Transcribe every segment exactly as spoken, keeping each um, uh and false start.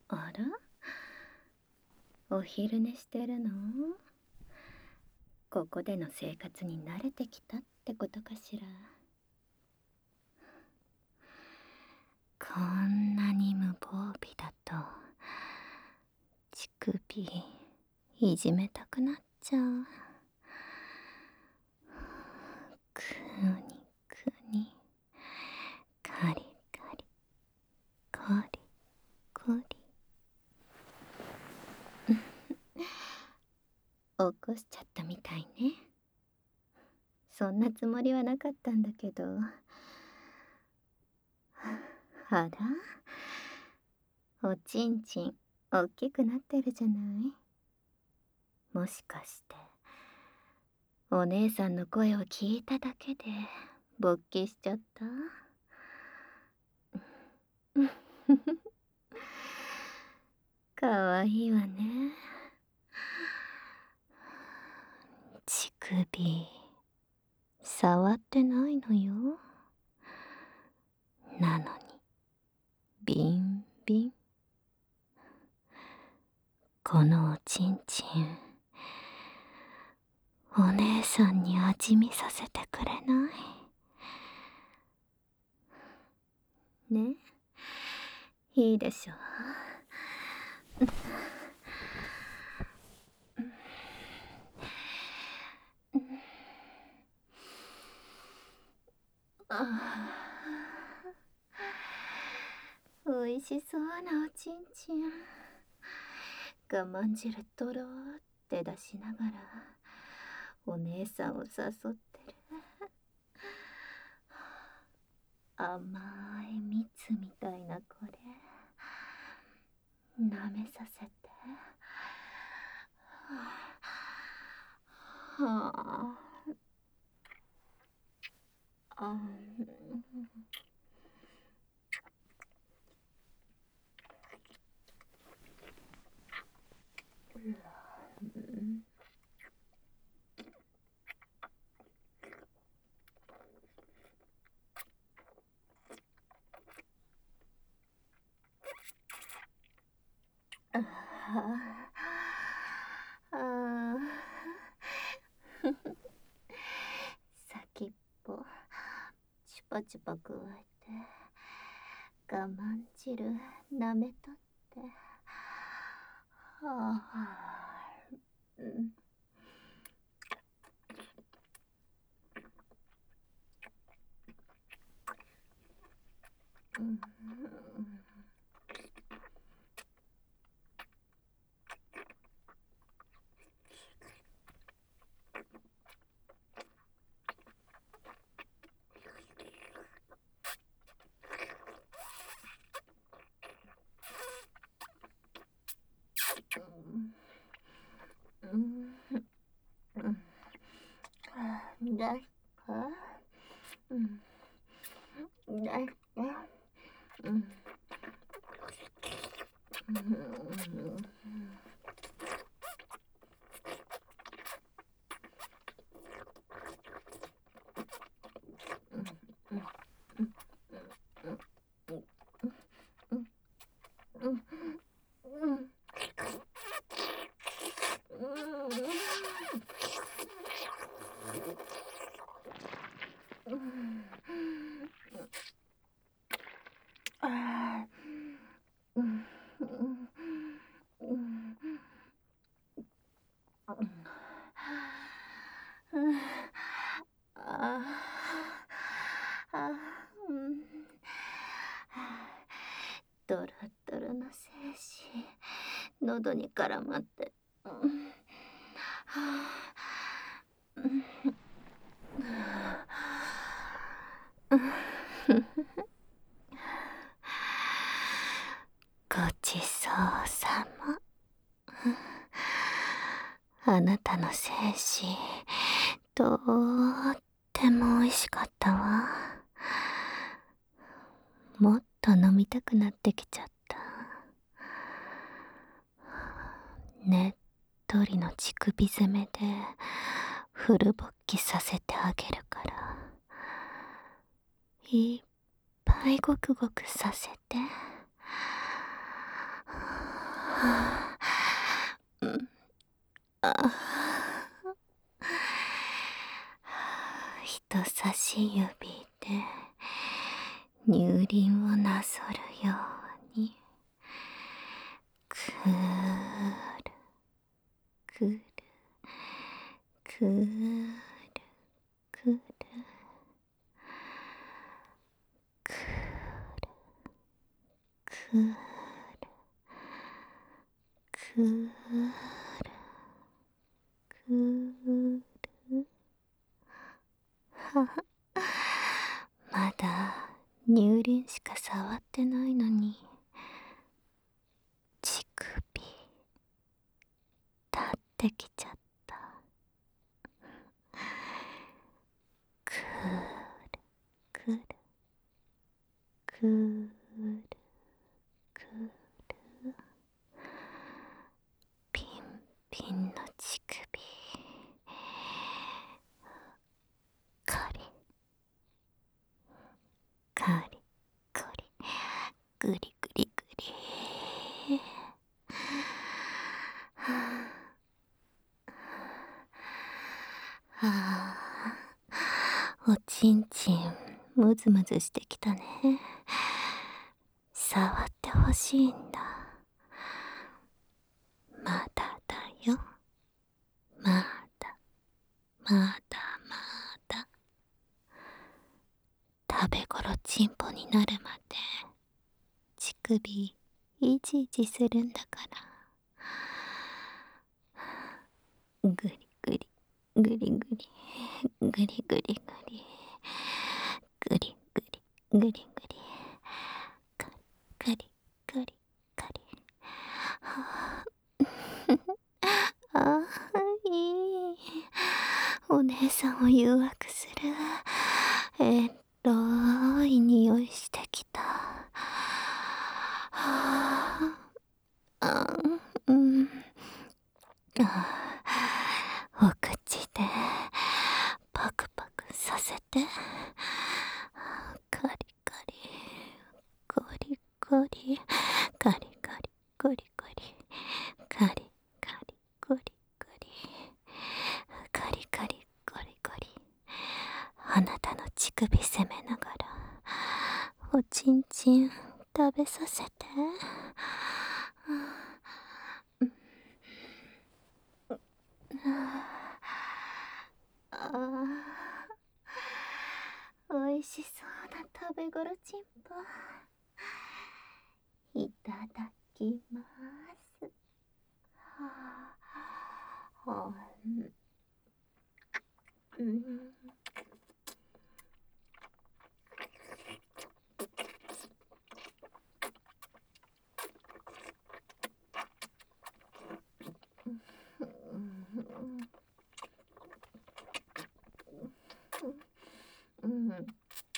あら、お昼寝してるの？ここでの生活に慣れてきたってことかしら。こんなに無防備だと乳首いじめたくなっちゃう。くにくに、カリカリ、コリコリ。起こしちゃったみたいね。そんなつもりはなかったんだけど。あら、おちんちんおっきくなってるじゃない。もしかしてお姉さんの声を聞いただけで勃起しちゃった？かわいいわね。乳首触ってないのよ。なのにビンビン。このおちんちんお姉さんに味見させてくれない？ね、いいでしょう。ああ、おいしそうなおちんちん。我慢汁とろーって出しながらお姉さんを誘ってる。甘い蜜みたいなこれ舐めさせて。はあ、あん、ああ、あ先っぽチュパチュパくわえて我慢汁舐めとって。はあ、うん、うん、うん、うん、だか、うん、だか、うん、うん、うん、うん、うん、あー、うん、うん、うん、うん、あー、あー、うん、ドロドロの精子喉に絡まって、うん、はあ、うん、ごちそうさま。あなたの精子とっても美味しかったわ。もっと飲みたくなってきちゃった。ねっとりの乳首攻めでフル勃起させてあげるから、いっぱいごくごくさせて。 はあ、うん、あ人差し指で乳輪をなぞるようにくるくるくるくるくるくるくるくるははまだ乳輪しか触ってないのに乳首立ってきちゃった。くるくるくるくるピンピンの乳首カリカリカリグリグリグリはあ、おちんちんムズムズしてきたね。触ってほしいんだ。まだだよ。まだまだまだ。食べごろちんぽになるまで乳首いじいじするんだから。ぐりぐりぐりぐりぐりぐりぐりぐりぐりぐりぐりぐりカリカリカリカリはああーいいお姉さんを誘惑するえっろい匂いしてきた。はああうんあお口でパクパクさせてカリカリコリコリカリカリコリコリカリカリコリコリカリカリコリコリあなたの乳首責めながらおちんちん食べさせて。ああ、おいしそうな食べごろちんぽ。いただきます。はあ、はあ、うん、うんうん、うん、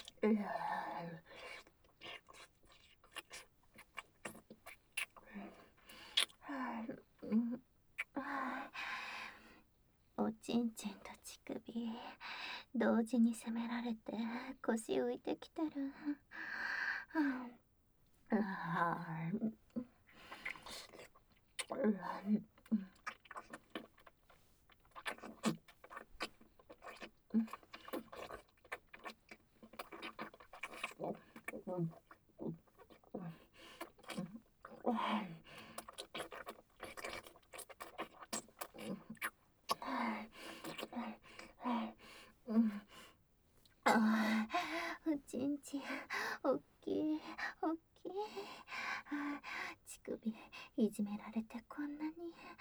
おちんちんと乳首同時に責められて腰浮いてきてる。ああ、おちんちんおっきいおっきい。乳首いじめられてこんなに。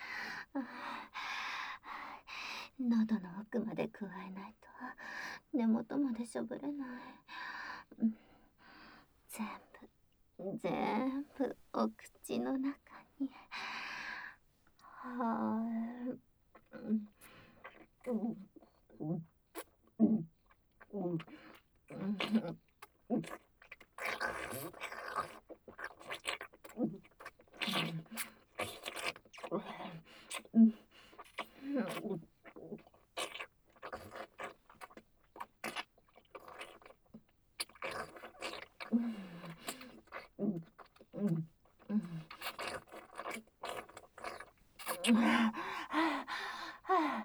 喉の奥まで加えないと根元までしょぶれない。全部全部お口の中に。はあ、うんうんうんうんはあ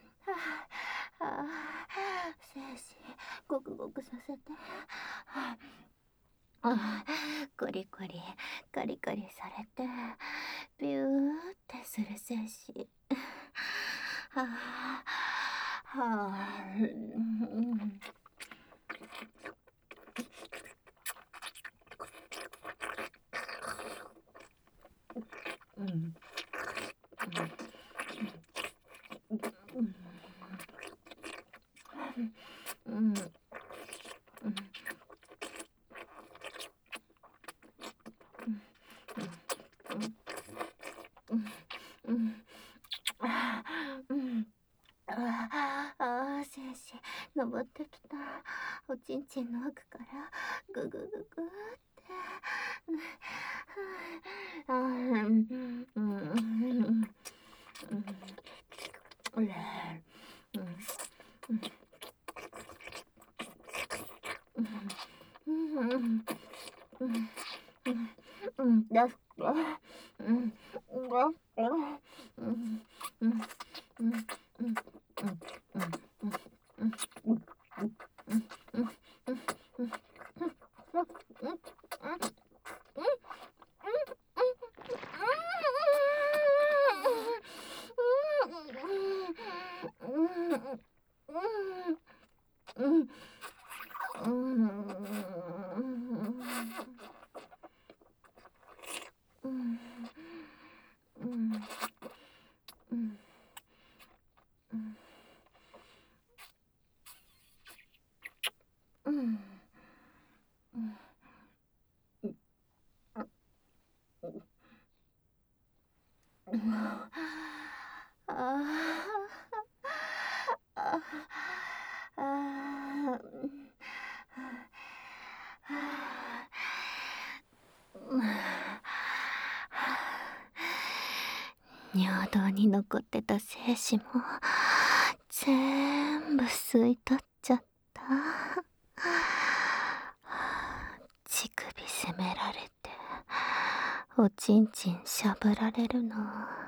精子ごくごくさせて。はあコリコリカリカリされてビューってする精子。はあはあうんうんうんうんうんあうんああ精子登ってきたおちんちんの奥からぐぐぐぐってあうんうんうんうんうんうんだすうんだうんうんうん尿道に残ってた精子も全部吸い取っちゃった。乳首責められておちんちんしゃぶられるの